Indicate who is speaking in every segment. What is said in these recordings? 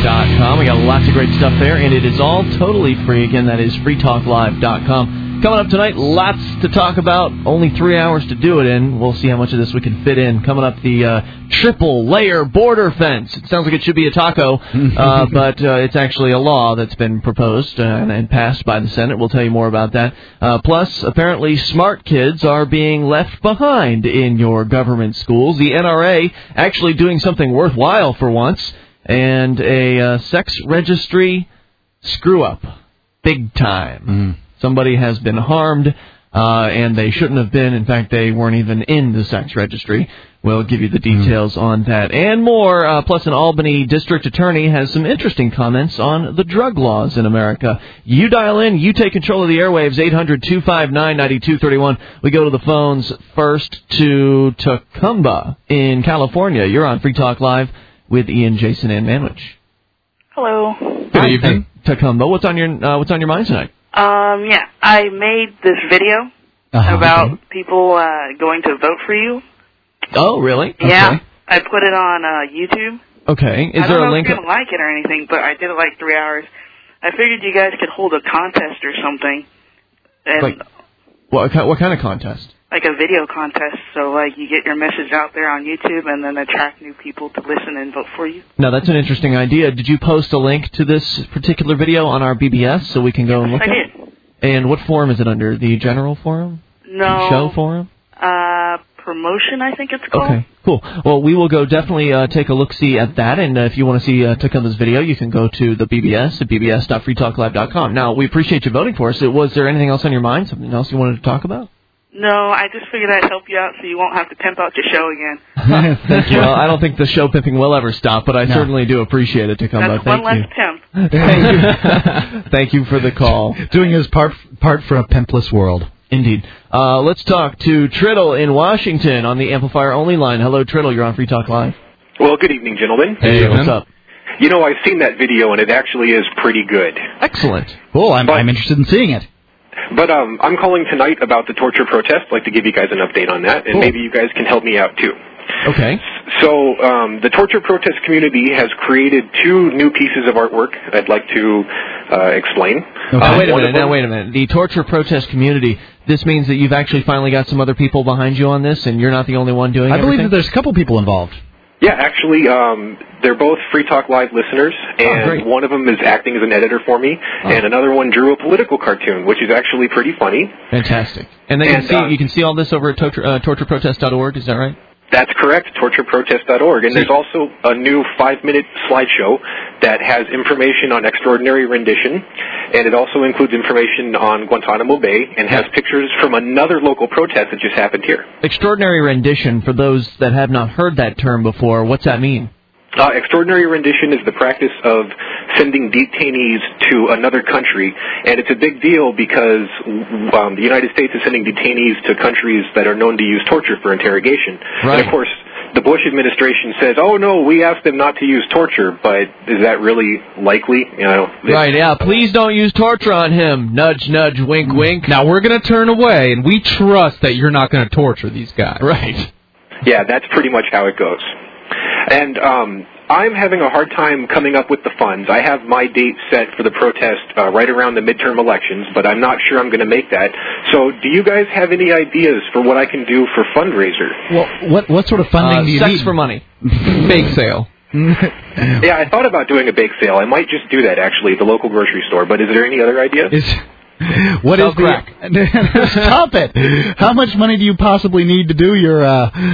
Speaker 1: freetalklive.com. We got lots of great stuff there, and it is all totally free. Again, that is freetalklive.com. Coming up tonight, lots to talk about. Only 3 hours to do it in. We'll see how much of this we can fit in. Coming up, the triple-layer border fence. It sounds like it should be a taco, but it's actually a law that's been proposed and passed by the Senate. We'll tell you more about that. Plus, apparently, smart kids are being left behind in your government schools. The NRA actually doing something worthwhile for once, and a sex registry screw-up. Big time. Somebody has been harmed, and they shouldn't have been. In fact, they weren't even in the sex registry. We'll give you the details on that and more. Plus, an Albany district attorney has some interesting comments on the drug laws in America. You dial in. You take control of the airwaves, 800-259-9231. We go to the phones first to Tacumba in California. You're on Free Talk Live with Ian, Jason, and Manwich.
Speaker 2: Hello.
Speaker 1: Good evening. Tacumba, what's on your mind tonight?
Speaker 2: I made this video about people going to vote for you.
Speaker 1: Oh, really?
Speaker 2: Yeah,
Speaker 1: okay.
Speaker 2: I put it on YouTube.
Speaker 1: Okay.
Speaker 2: I don't know if you're going to like it or anything, but I did it like 3 hours. I figured you guys could hold a contest or something. And
Speaker 1: what kind of contest?
Speaker 2: Like a video contest, so like you get your message out there on YouTube and then attract new people to listen and vote for you.
Speaker 1: Now, that's an interesting idea. Did you post a link to this particular video on our BBS so we can go and look at it?
Speaker 2: I did.
Speaker 1: And what forum is it under? The general forum?
Speaker 2: No.
Speaker 1: Show forum?
Speaker 2: Promotion, I think it's called.
Speaker 1: Okay, cool. Well, we will go definitely take a look-see at that, and if you want to see Tacumba's video, you can go to the BBS at bbs.freetalklive.com. Now, we appreciate you voting for us. Was there anything else on your mind, something else you wanted to talk about?
Speaker 2: No, I just figured I'd help you out so you won't have to pimp out your show again.
Speaker 1: Thank you. Well, I don't think the show pimping will ever stop, but I certainly do appreciate it, Tacumba.
Speaker 2: That's one less pimp.
Speaker 1: Thank you. Thank you for the call.
Speaker 3: Doing his part for a pimpless world.
Speaker 1: Indeed. Let's talk to Triddle in Washington on the Amplifier Only line. Hello, Triddle. You're on Free Talk Live.
Speaker 4: Well, good evening, gentlemen.
Speaker 1: Hey, what's up?
Speaker 4: You know, I've seen that video, and it actually is pretty good.
Speaker 1: Excellent.
Speaker 3: Cool. I'm interested in seeing it.
Speaker 4: But I'm calling tonight about the torture protest. I'd like to give you guys an update on that, and maybe you guys can help me out, too.
Speaker 1: Okay.
Speaker 4: So the torture protest community has created 2 new pieces of artwork I'd like to explain.
Speaker 1: Okay. Wait a minute. The torture protest community, this means that you've actually finally got some other people behind you on this, and you're not the only one doing it?
Speaker 3: I believe that there's a couple people involved.
Speaker 4: Yeah, actually, they're both Free Talk Live listeners, and one of them is acting as an editor for me, and another one drew a political cartoon, which is actually pretty funny.
Speaker 1: Fantastic. And then you can see all this over at tortureprotest.org, is that right?
Speaker 4: That's correct, tortureprotest.org. And there's also a new 5-minute slideshow that has information on extraordinary rendition, and it also includes information on Guantanamo Bay and has pictures from another local protest that just happened here.
Speaker 1: Extraordinary rendition, for those that have not heard that term before, what's that mean?
Speaker 4: Extraordinary rendition is the practice of sending detainees to another country, and it's a big deal because the United States is sending detainees to countries that are known to use torture for interrogation. Right. And, of course, the Bush administration says, oh, no, we asked them not to use torture, but is that really likely? You know,
Speaker 1: right, yeah, please don't use torture on him. Nudge, nudge, wink, wink.
Speaker 5: Now, we're going to turn away, and we trust that you're not going to torture these guys.
Speaker 1: Right.
Speaker 4: Yeah, that's pretty much how it goes. And I'm having a hard time coming up with the funds. I have my date set for the protest right around the midterm elections, but I'm not sure I'm going to make that. So do you guys have any ideas for what I can do for fundraiser?
Speaker 3: Well, what sort of funding do you need?
Speaker 1: Sex for money.
Speaker 5: Bake sale.
Speaker 4: Yeah, I thought about doing a bake sale. I might just do that, actually, at the local grocery store. But is there any other ideas?
Speaker 3: What is crack? Stop it! How much money do you possibly need to do your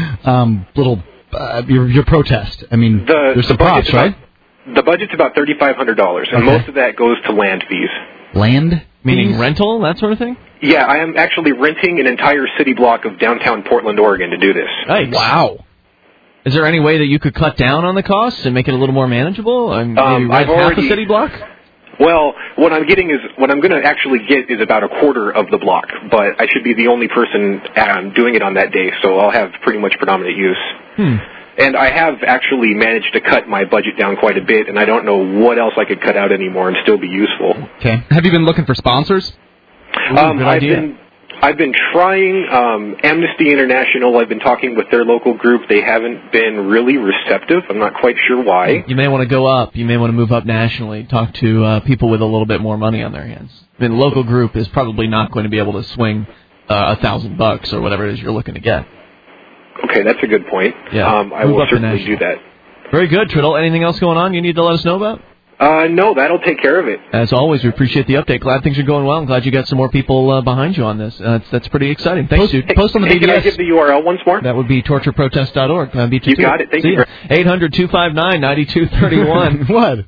Speaker 3: your protest? I mean, there's some props, right?
Speaker 4: The budget's about $3,500, and most of that goes to land fees.
Speaker 3: Land?
Speaker 1: Meaning rental, that sort of thing?
Speaker 4: Yeah, I am actually renting an entire city block of downtown Portland, Oregon to do this.
Speaker 1: Nice. Wow. Is there any way that you could cut down on the costs and make it a little more manageable? Maybe rent half a city block?
Speaker 4: Well, what I'm going to actually get is about a quarter of the block, but I should be the only person doing it on that day, so I'll have pretty much predominant use. And I have actually managed to cut my budget down quite a bit, and I don't know what else I could cut out anymore and still be useful.
Speaker 5: Okay. Have you been looking for sponsors?
Speaker 4: I've been I've been trying Amnesty International. I've been talking with their local group. They haven't been really receptive. I'm not quite sure why.
Speaker 1: You may want to go up. You may want to move up nationally. Talk to people with a little bit more money on their hands. I mean, the local group is probably not going to be able to swing $1,000 or whatever it is you're looking to get.
Speaker 4: Okay, that's a good point.
Speaker 1: Yeah.
Speaker 4: I will certainly do that.
Speaker 1: Very good, Triddle. Anything else going on you need to let us know about?
Speaker 4: No, that'll take care of it.
Speaker 1: As always, we appreciate the update. Glad things are going well. I'm glad you got some more people behind you on this. That's pretty exciting. Thanks, dude.
Speaker 4: Post on the BBS. Can I give the URL once more?
Speaker 1: That would be tortureprotest.org.
Speaker 4: You got it. Thank you.
Speaker 1: 800-259-9231.
Speaker 3: What?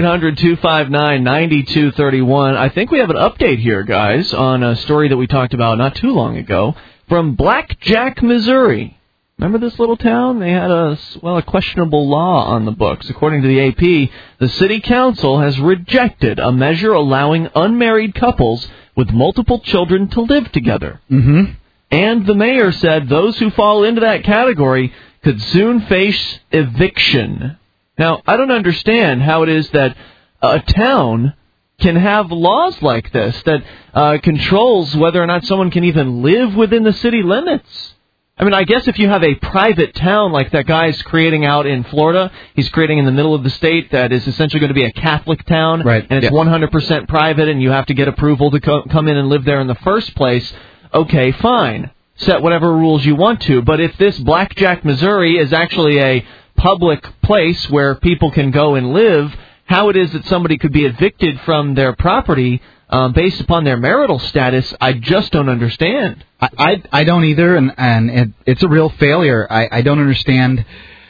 Speaker 1: 1-800-259-9231. I think we have an update here, guys, on a story that we talked about not too long ago from Blackjack, Missouri. Remember this little town? They had a questionable law on the books. According to the AP, the city council has rejected a measure allowing unmarried couples with multiple children to live together.
Speaker 3: Mm-hmm.
Speaker 1: And the mayor said those who fall into that category could soon face eviction. Now, I don't understand how it is that a town can have laws like this that controls whether or not someone can even live within the city limits. I mean, I guess if you have a private town like that guy's creating out in Florida, he's creating in the middle of the state that is essentially going to be a Catholic town,
Speaker 3: right,
Speaker 1: and it's 100% private, and you have to get approval to come in and live there in the first place, okay, fine. Set whatever rules you want to. But if this Blackjack, Missouri is actually a public place where people can go and live, how it is that somebody could be evicted from their property based upon their marital status, I just don't understand.
Speaker 3: I don't either, and it's a real failure. I don't understand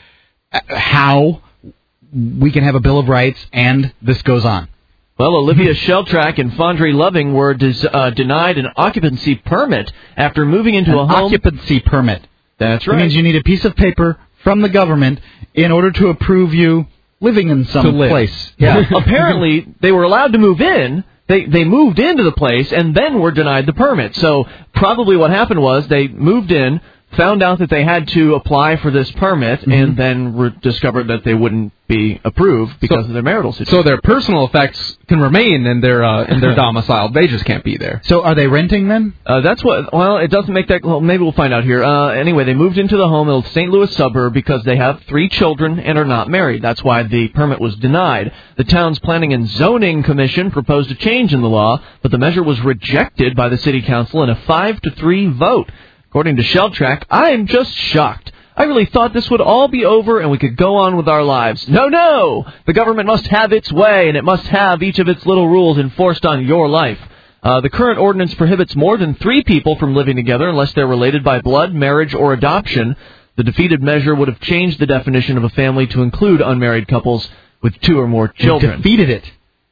Speaker 3: how we can have a Bill of Rights and this goes on.
Speaker 1: Well, Olivia Sheltrack and Fondre Loving were denied an occupancy permit after moving into a home.
Speaker 3: Occupancy permit.
Speaker 1: That's right.
Speaker 3: It means you need a piece of paper from the government in order to approve you living in some place.
Speaker 1: Yeah. Apparently, they were allowed to move in. They moved into the place and then were denied the permit. So probably what happened was they moved in, found out that they had to apply for this permit, and then discovered that they wouldn't be approved because of their marital situation.
Speaker 5: So their personal effects can remain in their domicile. They just can't be there.
Speaker 3: So are they renting then?
Speaker 1: That's what. Well, it doesn't make that. Well, maybe we'll find out here. Anyway, they moved into the home in a St. Louis suburb because they have 3 children and are not married. That's why the permit was denied. The town's Planning and Zoning Commission proposed a change in the law, but the measure was rejected by the city council in a 5-3 vote. According to Sheltrack, I am just shocked. I really thought this would all be over and we could go on with our lives. No! The government must have its way, and it must have each of its little rules enforced on your life. The current ordinance prohibits more than 3 people from living together unless they're related by blood, marriage, or adoption. The defeated measure would have changed the definition of a family to include unmarried couples with 2 or more children.
Speaker 3: It defeated it.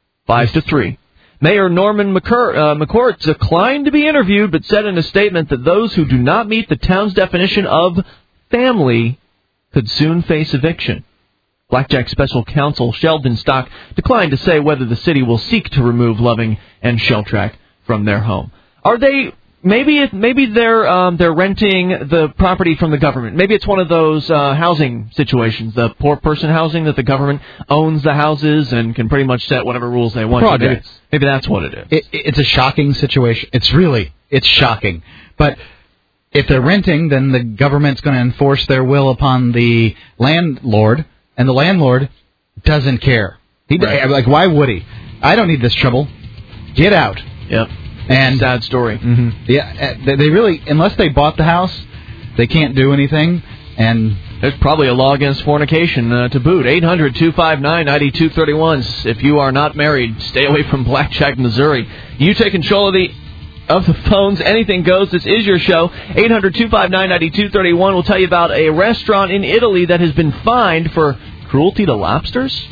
Speaker 1: 5-3. Mayor Norman McCourt declined to be interviewed, but said in a statement that those who do not meet the town's definition of family could soon face eviction. Blackjack Special Counsel Sheldon Stock declined to say whether the city will seek to remove Loving and Sheltrack from their home. Are they? Maybe they're renting the property from the government. Maybe it's one of those housing situations, the poor person housing that the government owns the houses and can pretty much set whatever rules they want.
Speaker 3: Projects.
Speaker 1: Maybe that's what it is.
Speaker 3: It's a shocking situation. It's shocking. But if they're renting, then the government's going to enforce their will upon the landlord, and the landlord doesn't care. Like, why would he? I don't need this trouble. Get out.
Speaker 1: Yep.
Speaker 3: And
Speaker 1: sad story.
Speaker 3: Mm-hmm. Yeah, they really, unless they bought the house, they can't do anything. And
Speaker 1: there's probably a law against fornication to boot. 800-259-9231. If you are not married, stay away from Blackjack, Missouri. You take control of the phones. Anything goes. This is your show. 800-259-9231. We'll tell you about a restaurant in Italy that has been fined for cruelty to lobsters.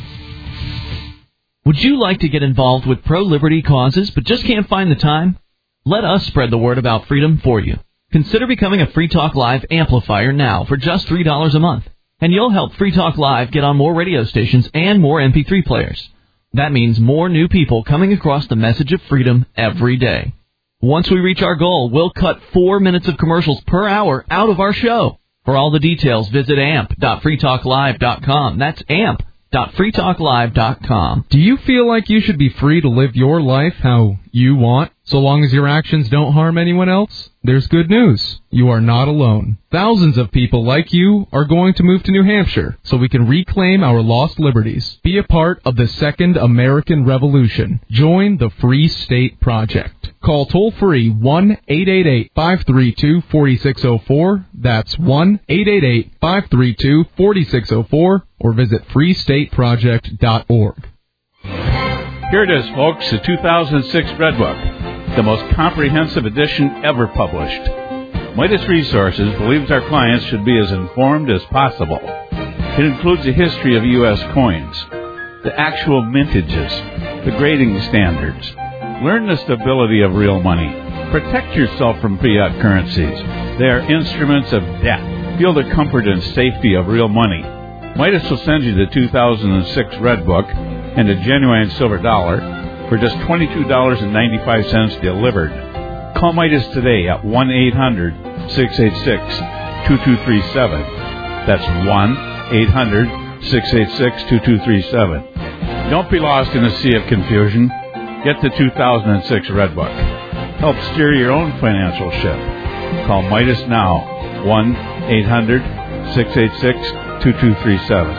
Speaker 1: Would you like to get involved with pro-liberty causes but just can't find the time? Let us spread the word about freedom for you. Consider becoming a Free Talk Live amplifier now for just $3 a month, and you'll help Free Talk Live get on more radio stations and more MP3 players. That means more new people coming across the message of freedom every day. Once we reach our goal, we'll cut 4 minutes of commercials per hour out of our show. For all the details, visit amp.freetalklive.com. That's amp.freetalklive.com.
Speaker 5: Do you feel like you should be free to live your life how you want, so long as your actions don't harm anyone else? There's good news. You are not alone. Thousands of people like you are going to move to New Hampshire so we can reclaim our lost liberties. Be a part of the Second American Revolution. Join the Free State Project. Call toll-free 1-888-532-4604. That's 1-888-532-4604. Or visit freestateproject.org.
Speaker 6: Here it is, folks, the 2006 Red Book, the most comprehensive edition ever published. Midas Resources believes our clients should be as informed as possible. It includes a history of U.S. coins, the actual mintages, the grading standards. Learn the stability of real money. Protect yourself from fiat currencies. They are instruments of debt. Feel the comfort and safety of real money. Midas will send you the 2006 Red Book and a genuine silver dollar for just $22.95 delivered. Call Midas today at 1-800-686-2237. That's 1-800-686-2237. Don't be lost in a sea of confusion. Get the 2006 Red Book. Help steer your own financial ship. Call Midas now, 1-800-686-2237.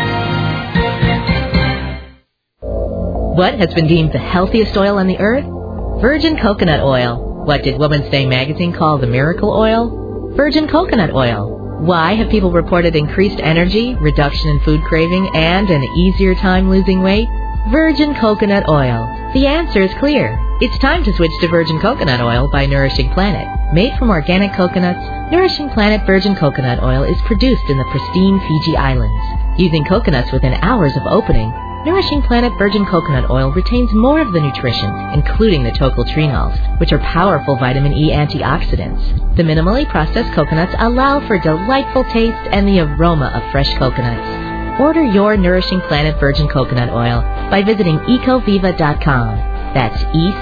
Speaker 7: What has been deemed the healthiest oil on the earth? Virgin coconut oil. What did Woman's Day magazine call the miracle oil? Virgin coconut oil. Why have people reported increased energy, reduction in food craving, and an easier time losing weight? Virgin coconut oil. The answer is clear. It's time to switch to Virgin Coconut Oil by Nourishing Planet. Made from organic coconuts, Nourishing Planet Virgin Coconut Oil is produced in the pristine Fiji Islands. Using coconuts within hours of opening, Nourishing Planet Virgin Coconut Oil retains more of the nutrition, including the tocotrienols, which are powerful vitamin E antioxidants. The minimally processed coconuts allow for delightful taste and the aroma of fresh coconuts. Order your Nourishing Planet Virgin Coconut Oil by visiting ecoviva.com. That's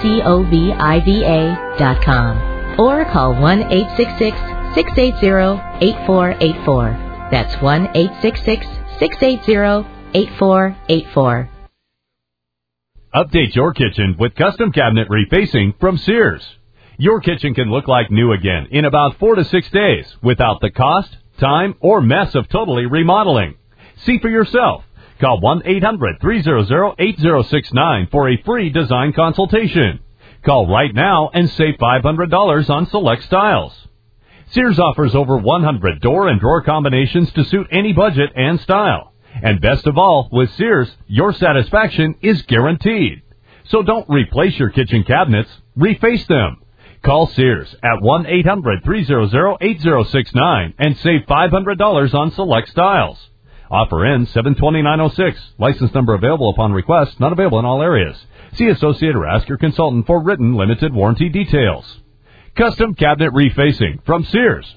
Speaker 7: ECOVIVA.com. Or call 1-866-680-8484. That's 1-866-680-8484.
Speaker 8: Update your kitchen with custom cabinet refacing from Sears. Your kitchen can look like new again in about 4 to 6 days without the cost, time, or mess of totally remodeling. See for yourself. Call 1-800-300-8069 for a free design consultation. Call right now and save $500 on select styles. Sears offers over 100 door and drawer combinations to suit any budget and style. And best of all, with Sears, your satisfaction is guaranteed. So don't replace your kitchen cabinets, reface them. Call Sears at 1-800-300-8069 and save $500 on select styles. Offer ends 7/29/06. License number available upon request. Not available in all areas. See associate or ask your consultant for written limited warranty details. Custom cabinet refacing from Sears.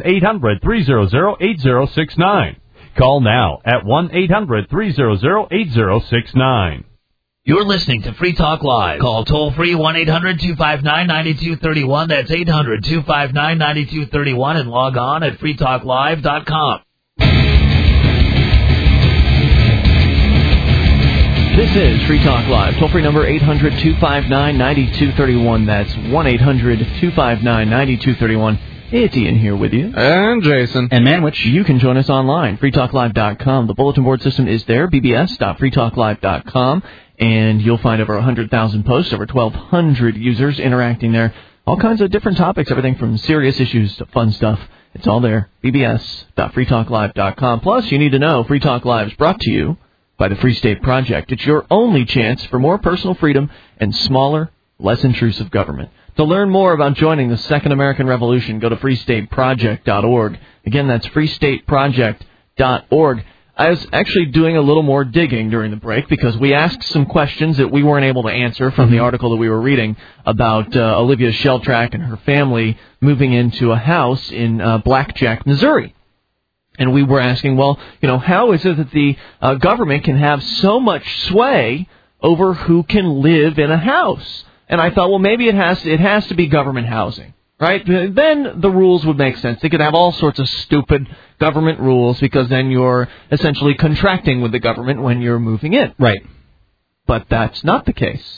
Speaker 8: 1-800-300-8069. Call now at 1-800-300-8069.
Speaker 9: You're listening to Free Talk Live. Call toll-free 1-800-259-9231. That's 800-259-9231 and log on at freetalklive.com.
Speaker 1: This is Free Talk Live. Toll-free number 800-259-9231. That's 1-800-259-9231. It's Ian here with you.
Speaker 5: And Jason.
Speaker 3: And Manwich.
Speaker 1: You can join us online, freetalklive.com. The bulletin board system is there, bbs.freetalklive.com. And you'll find over 100,000 posts, over 1,200 users interacting there. All kinds of different topics, everything from serious issues to fun stuff. It's all there, bbs.freetalklive.com. Plus, you need to know Free Talk Live is brought to you by the Free State Project. It's your only chance for more personal freedom and smaller, less intrusive government. To learn more about joining the Second American Revolution, go to freestateproject.org. Again, that's freestateproject.org. I was actually doing a little more digging during the break because we asked some questions that we weren't able to answer from the article that we were reading about Olivia Sheltrack and her family moving into a house in Blackjack, Missouri. And we were asking, well, how is it that the government can have so much sway over who can live in a house? And I thought, well, maybe it has to be government housing, right? Then the rules would make sense. They could have all sorts of stupid government rules because then you're essentially contracting with the government when you're moving in.
Speaker 3: Right.
Speaker 1: But that's not the case.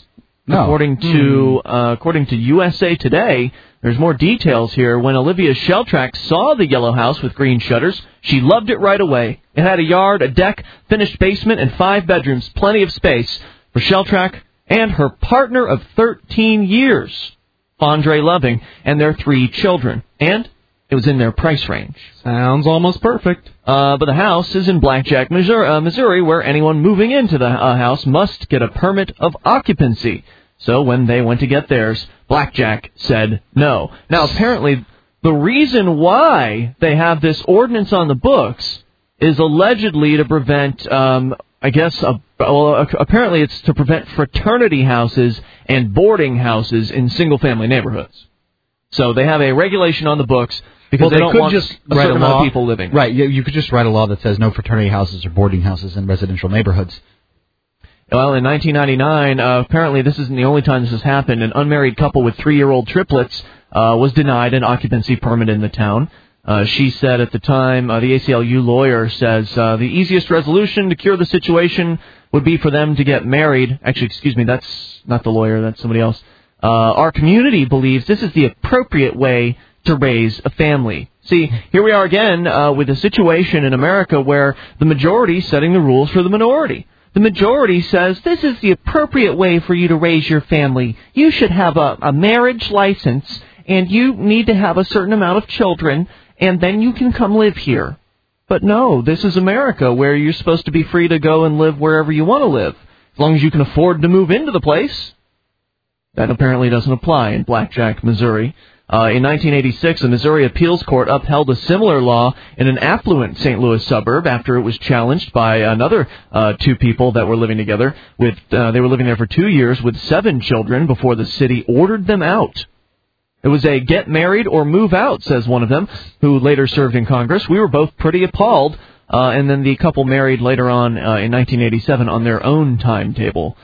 Speaker 3: No.
Speaker 1: According to USA Today, there's more details here. When Olivia Sheltrack saw the yellow house with green shutters, she loved it right away. It had a yard, a deck, finished basement, and 5 bedrooms, plenty of space for Sheltrack and her partner of 13 years, Fondre Loving, and their 3 children. And it was in their price range.
Speaker 5: Sounds almost perfect.
Speaker 1: But the house is in Blackjack, Missouri, where anyone moving into the house must get a permit of occupancy. So when they went to get theirs, Blackjack said no. Now, apparently, the reason why they have this ordinance on the books is allegedly to prevent, apparently it's to prevent fraternity houses and boarding houses in single-family neighborhoods. So they have a regulation on the books because they don't want
Speaker 3: just
Speaker 1: a certain amount of people living.
Speaker 3: Right, you could just write a law that says no fraternity houses or boarding houses in residential neighborhoods.
Speaker 1: Well, in 1999, apparently this isn't the only time this has happened. An unmarried couple with 3-year-old triplets was denied an occupancy permit in the town. She said at the time, the ACLU lawyer says, the easiest resolution to cure the situation would be for them to get married. Actually, excuse me, that's not the lawyer, that's somebody else. Our community believes this is the appropriate way to raise a family. See, here we are again with a situation in America where the majority is setting the rules for the minority. The majority says this is the appropriate way for you to raise your family. You should have a marriage license, and you need to have a certain amount of children, and then you can come live here. But no, this is America, where you're supposed to be free to go and live wherever you want to live, as long as you can afford to move into the place. That apparently doesn't apply in Blackjack, Missouri. In 1986, a Missouri appeals court upheld a similar law in an affluent St. Louis suburb after it was challenged by another 2 people that were living together. They were living there for 2 years with 7 children before the city ordered them out. It was a get married or move out, says one of them, who later served in Congress. We were both pretty appalled, and then the couple married later on in 1987 on their own timetable.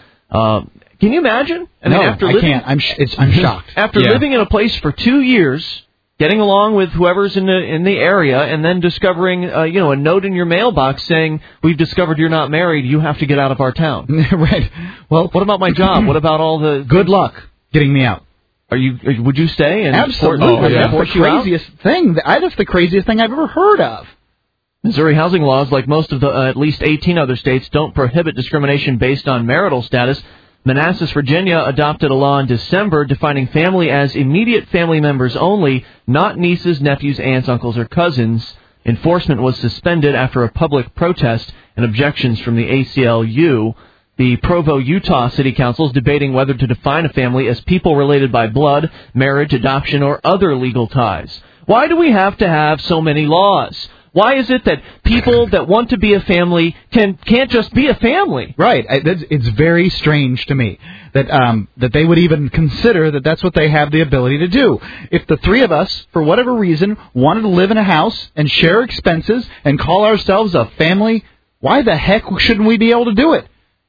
Speaker 1: Can you imagine?
Speaker 3: I can't. I'm shocked.
Speaker 1: After living in a place for 2 years, getting along with whoever's in the area, and then discovering a note in your mailbox saying, "We've discovered you're not married. You have to get out of our town."
Speaker 3: Right. Well,
Speaker 1: what about my job? What about all the?
Speaker 3: Good luck getting me out.
Speaker 1: Would you stay? And
Speaker 3: absolutely. That's the craziest thing. That's the craziest thing I've ever heard of.
Speaker 1: Missouri housing laws, like most of the at least 18 other states, don't prohibit discrimination based on marital status. Manassas, Virginia, adopted a law in December defining family as immediate family members only, not nieces, nephews, aunts, uncles, or cousins. Enforcement was suspended after a public protest and objections from the ACLU. The Provo, Utah City Council is debating whether to define a family as people related by blood, marriage, adoption, or other legal ties. Why do we have to have so many laws? Why is it that people that want to be a family can't just be a family?
Speaker 3: Right. It's very strange to me that they would even consider that that's what they have the ability to do. If the 3 of us, for whatever reason, wanted to live in a house and share expenses and call ourselves a family, why the heck shouldn't we be able to do it?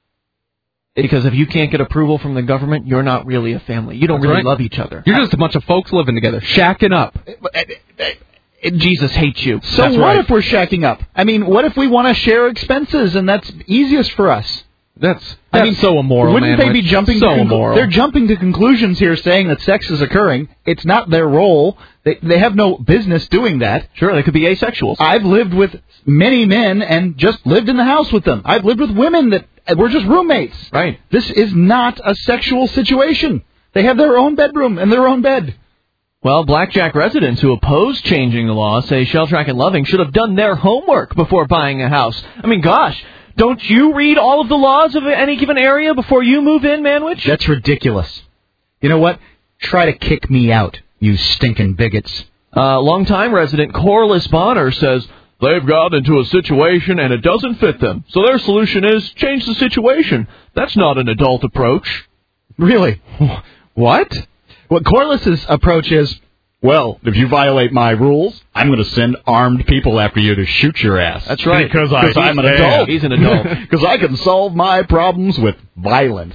Speaker 1: Because if you can't get approval from the government, you're not really a family. You don't really love each other.
Speaker 5: You're just a bunch of folks living together, shacking up.
Speaker 1: Jesus hates you.
Speaker 3: So that's what if we're shacking up? I mean, what if we want to share expenses and that's easiest for us?
Speaker 5: That's so immoral.
Speaker 3: Wouldn't they be jumping? They're jumping to conclusions here, saying that sex is occurring. It's not their role. They have no business doing that.
Speaker 1: Sure, they could be asexuals.
Speaker 3: I've lived with many men and just lived in the house with them. I've lived with women that were just roommates.
Speaker 1: Right.
Speaker 3: This is not a sexual situation. They have their own bedroom and their own bed.
Speaker 1: Well, Blackjack residents who oppose changing the law say Sheltrack and Loving should have done their homework before buying a house. I mean, gosh, don't you read all of the laws of any given area before you move in, Manwich?
Speaker 3: That's ridiculous. You know what? Try to kick me out, you stinking bigots.
Speaker 1: Longtime resident Corliss Bonner says they've got into a situation and it doesn't fit them. So their solution is change the situation. That's not an adult approach.
Speaker 3: Really?
Speaker 1: What?
Speaker 3: What Corliss's approach is, well, if you violate my rules, I'm going to send armed people after you to shoot your ass.
Speaker 1: That's right.
Speaker 3: Because I'm an adult.
Speaker 1: He's an adult.
Speaker 3: Because I can solve my problems with violence.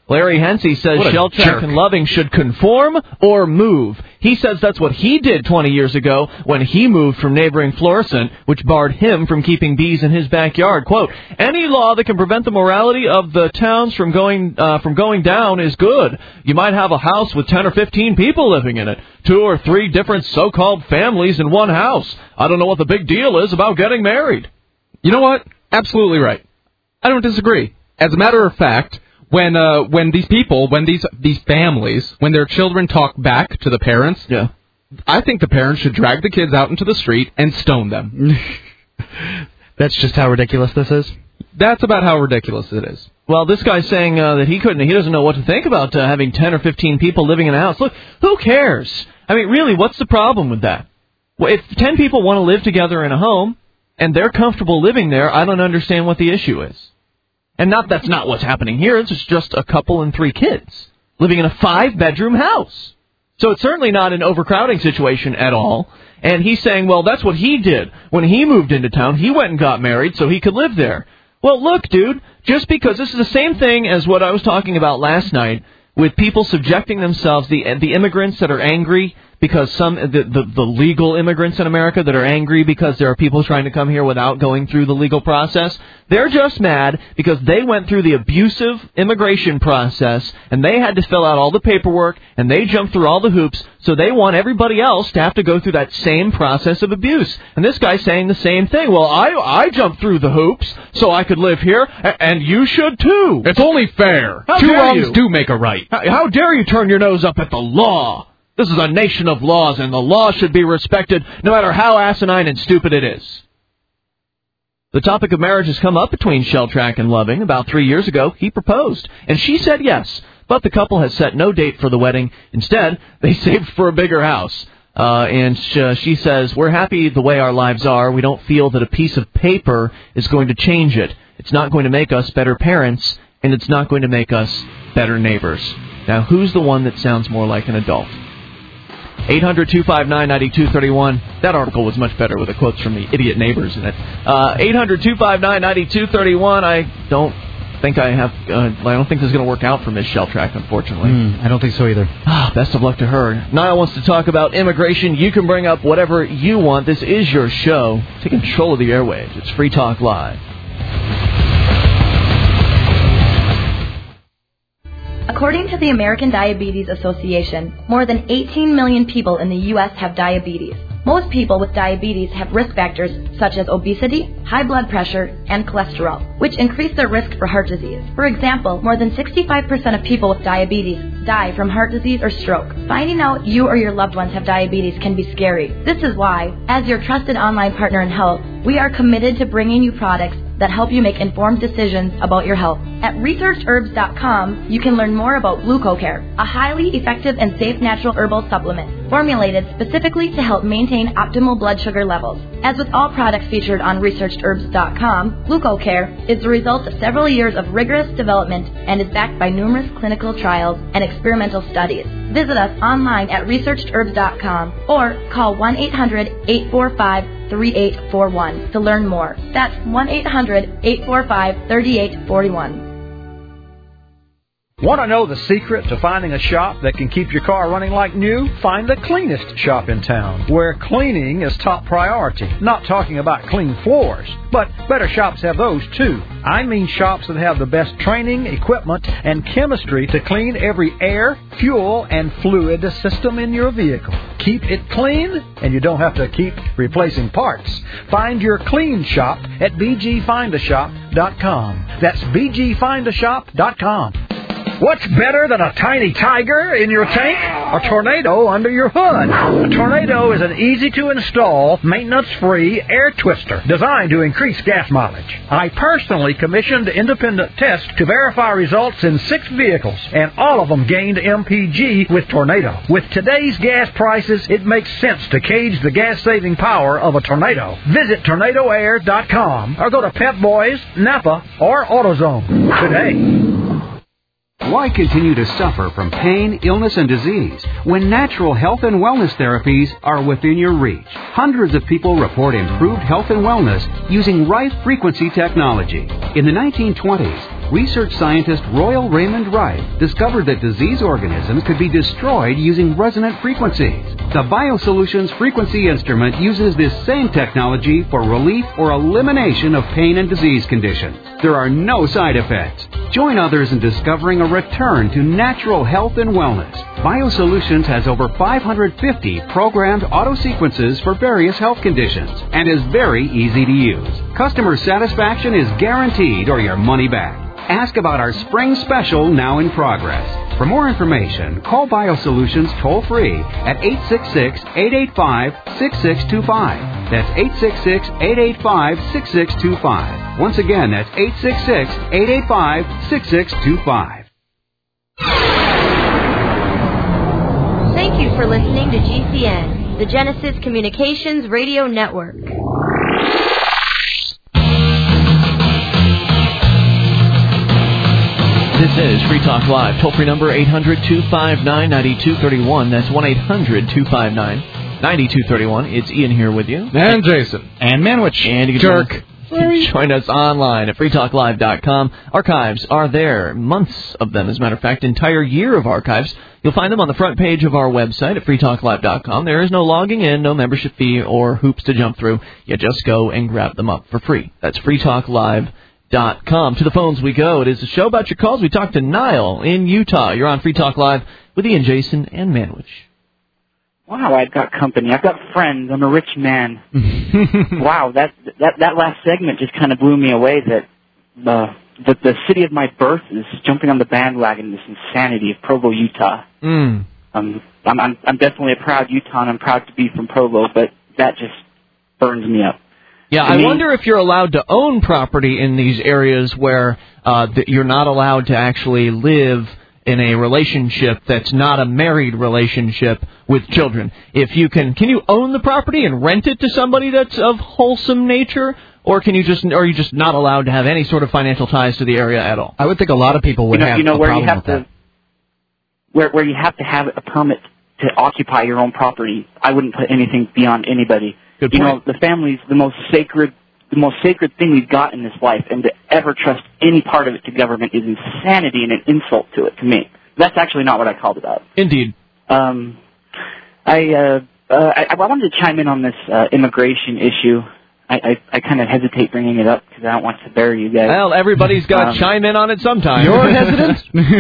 Speaker 1: Larry Hensey says Shelltrack and Loving should conform or move. He says that's what he did 20 years ago when he moved from neighboring Florissant, which barred him from keeping bees in his backyard. Quote, any law that can prevent the morality of the towns from going down is good. You might have a house with 10 or 15 people living in it, 2 or 3 different so-called families in one house. I don't know what the big deal is about getting married.
Speaker 5: You know what? Absolutely right. I don't disagree. As a matter of fact, when these people, when these families, when their children talk back to the parents, I think the parents should drag the kids out into the street and stone them.
Speaker 3: That's just how ridiculous this is?
Speaker 5: That's about how ridiculous it is.
Speaker 1: Well, this guy's saying that he doesn't know what to think about having 10 or 15 people living in a house. Look, who cares? I mean, really, what's the problem with that? Well, if 10 people want to live together in a home and they're comfortable living there, I don't understand what the issue is. And that's not what's happening here. It's just a couple and 3 kids living in a 5-bedroom house. So it's certainly not an overcrowding situation at all. And he's saying, well, that's what he did. When he moved into town, he went and got married so he could live there. Well, look, dude, just because this is the same thing as what I was talking about last night with people subjecting themselves, the immigrants that are angry because the legal immigrants in America that are angry because there are people trying to come here without going through the legal process. They're just mad because they went through the abusive immigration process and they had to fill out all the paperwork and they jumped through all the hoops, so they want everybody else to have to go through that same process of abuse. And this guy's saying the same thing. Well, I jumped through the hoops so I could live here, and you should too.
Speaker 5: It's only fair.
Speaker 1: How
Speaker 5: 2
Speaker 1: dare
Speaker 5: wrongs
Speaker 1: you?
Speaker 5: do make a right.
Speaker 1: How dare you turn your nose up at the law? This is a nation of laws, and the law should be respected no matter how asinine and stupid it is. The topic of marriage has come up between Shelltrack and Loving. About 3 years ago, he proposed, and she said yes, but the couple has set no date for the wedding. Instead, they saved for a bigger house. And she says, we're happy the way our lives are. We don't feel that a piece of paper is going to change it. It's not going to make us better parents, and it's not going to make us better neighbors. Now, who's the one that sounds more like an adult? 800-259-9231. That article was much better with the quotes from the idiot neighbors in it. 800-259-9231. I don't think this is going to work out for Ms. Shelltrack, unfortunately.
Speaker 3: I don't think so either.
Speaker 1: Best of luck to her. Niall wants to talk about immigration. You can bring up whatever you want. This is your show. Take control of the airwaves. It's Free Talk Live.
Speaker 10: According to the American Diabetes Association, more than 18 million people in the U.S. have diabetes. Most people with diabetes have risk factors such as obesity, high blood pressure, and cholesterol, which increase their risk for heart disease. For example, more than 65% of people with diabetes die from heart disease or stroke. Finding out you or your loved ones have diabetes can be scary. This is why, as your trusted online partner in health, we are committed to bringing you products that help you make informed decisions about your health. At ResearchHerbs.com, you can learn more about GlucoCare, a highly effective and safe natural herbal supplement formulated specifically to help maintain optimal blood sugar levels. As with all products featured on ResearchHerbs.com, GlucoCare is the result of several years of rigorous development and is backed by numerous clinical trials and experimental studies. Visit us online at ResearchHerbs.com or call 1-800-845-3841 to learn more. That's 1-800-845-3841.
Speaker 11: Want to know the secret to finding a shop that can keep your car running like new? Find the cleanest shop in town, where cleaning is top priority. Not talking about clean floors, but better shops have those too. I mean shops that have the best training, equipment, and chemistry to clean every air, fuel, and fluid system in your vehicle. Keep it clean, and you don't have to keep replacing parts. Find your clean shop at bgfindashop.com. That's bgfindashop.com. What's better than a tiny tiger in your tank? A tornado under your hood. A tornado is an easy-to-install, maintenance-free air twister designed to increase gas mileage. I personally commissioned independent tests to verify results in 6 vehicles, and all of them gained MPG with Tornado. With today's gas prices, it makes sense to gauge the gas-saving power of a tornado. Visit tornadoair.com or go to Pep Boys, Napa, or AutoZone today.
Speaker 12: Why continue to suffer from pain, illness, and disease when natural health and wellness therapies are within your reach? Hundreds of people report improved health and wellness using Rife frequency technology. In the 1920s, research scientist Royal Raymond Rife discovered that disease organisms could be destroyed using resonant frequencies. The BioSolutions frequency instrument uses this same technology for relief or elimination of pain and disease conditions. There are no side effects. Join others in discovering a return to natural health and wellness. BioSolutions has over 550 programmed auto-sequences for various health conditions and is very easy to use. Customer satisfaction is guaranteed or your money back. Ask about our spring special now in progress. For more information, call BioSolutions toll-free at 866-885-6625. That's 866-885-6625. Once again, that's 866-885-6625.
Speaker 13: Thank you for listening to GCN, the Genesis Communications Radio Network.
Speaker 1: This is Free Talk Live. Toll-free number 800-259-9231. That's 1-800-259-9231. It's Ian here with you.
Speaker 5: And Jason.
Speaker 3: And Manwich.
Speaker 1: And you can join us online at freetalklive.com. Archives are there. Months of them, as a matter of fact. Entire year of archives. You'll find them on the front page of our website at freetalklive.com. There is no logging in, no membership fee, or hoops to jump through. You just go and grab them up for free. That's freetalklive.com. To the phones we go. It is a show about your calls. We talk to Niall in Utah. You're on Free Talk Live with Ian, Jason, and Manwich.
Speaker 14: Wow, I've got company. I've got friends. I'm a rich man. Wow, that last segment just kind of blew me away. That the city of my birth is jumping on the bandwagon. This insanity of Provo, Utah. I'm definitely a proud Utah, and I'm proud to be from Provo. But that just burns me up.
Speaker 1: Yeah, I wonder if you're allowed to own property in these areas where you're not allowed to actually live in a relationship that's not a married relationship with children. If you can you own the property and rent it to somebody that's of wholesome nature, or are you just not allowed to have any sort of financial ties to the area at all?
Speaker 3: I would think a lot of people would have a problem with that.
Speaker 14: Where you have to have a permit to occupy your own property, I wouldn't put anything beyond anybody.
Speaker 1: Good point.
Speaker 14: You know, the family's the most sacred thing we've got in this life, and to ever trust any part of it to government is insanity and an insult to it, to me. That's actually not what I called it out.
Speaker 1: Indeed.
Speaker 14: I wanted to chime in on this immigration issue. I kind of hesitate bringing it up because I don't want to bury you guys.
Speaker 1: Well, everybody's got to chime in on it sometime.
Speaker 3: You're hesitant?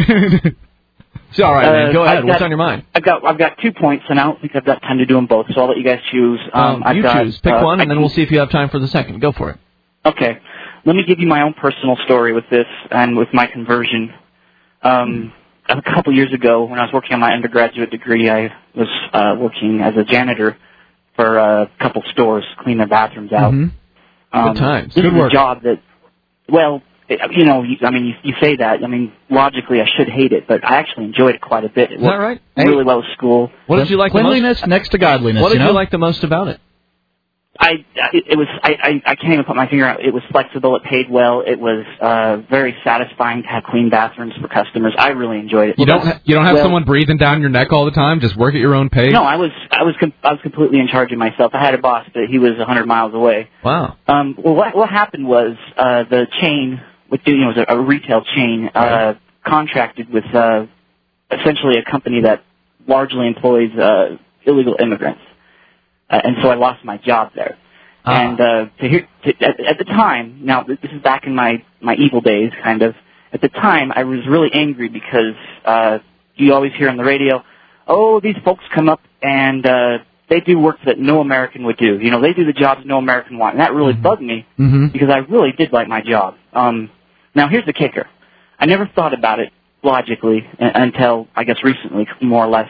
Speaker 1: It's all right, man. Go ahead. What's on your mind?
Speaker 14: I've got 2 points, and I don't think I've got time to do them both, so I'll let you guys choose.
Speaker 1: Choose. Pick one, and then we'll see if you have time for the second. Go for it.
Speaker 14: Okay. Let me give you my own personal story with this and with my conversion. A couple years ago, when I was working on my undergraduate degree, I was working as a janitor for a couple stores, clean their bathrooms out.
Speaker 1: Mm-hmm. Good times.
Speaker 14: This
Speaker 1: Good
Speaker 14: is
Speaker 1: work.
Speaker 14: a job that, well, you say that. Logically, I should hate it, but I actually enjoyed it quite a bit. It
Speaker 1: Is that right?
Speaker 14: Really well at school.
Speaker 1: What did you like the most?
Speaker 3: Cleanliness next to godliness.
Speaker 1: What did you like the most about it?
Speaker 14: I can't even put my finger on it. It was flexible. It paid well. It was very satisfying to have clean bathrooms for customers. I really enjoyed it.
Speaker 5: You don't have someone breathing down your neck all the time. Just work at your own pace.
Speaker 14: No, I was completely in charge of myself. I had a boss, but he was 100 miles away.
Speaker 1: Wow.
Speaker 14: Well, what happened was the chain, which was a retail chain, contracted with essentially a company that largely employs illegal immigrants. And so I lost my job there. And at the time, now this is back in my evil days, kind of. At the time, I was really angry because you always hear on the radio, oh, these folks come up and they do work that no American would do. They do the jobs no American want. And that really bugged me because I really did like my job. Now, here's the kicker. I never thought about it logically until, I guess, recently, more or less.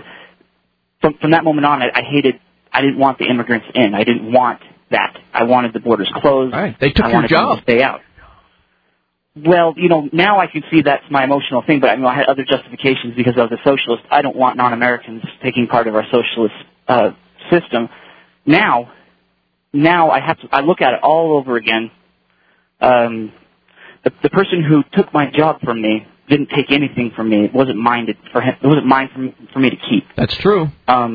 Speaker 14: From that moment on, I didn't want the immigrants in. I didn't want that. I wanted the borders closed.
Speaker 1: All right. They took your job.
Speaker 14: To stay out. Well, now I can see that's my emotional thing, but I had other justifications because I was a socialist. I don't want non-Americans taking part of our socialist system. Now I look at it all over again. The person who took my job from me didn't take anything from me. It wasn't mine for him. It wasn't mine for me to keep.
Speaker 1: That's true.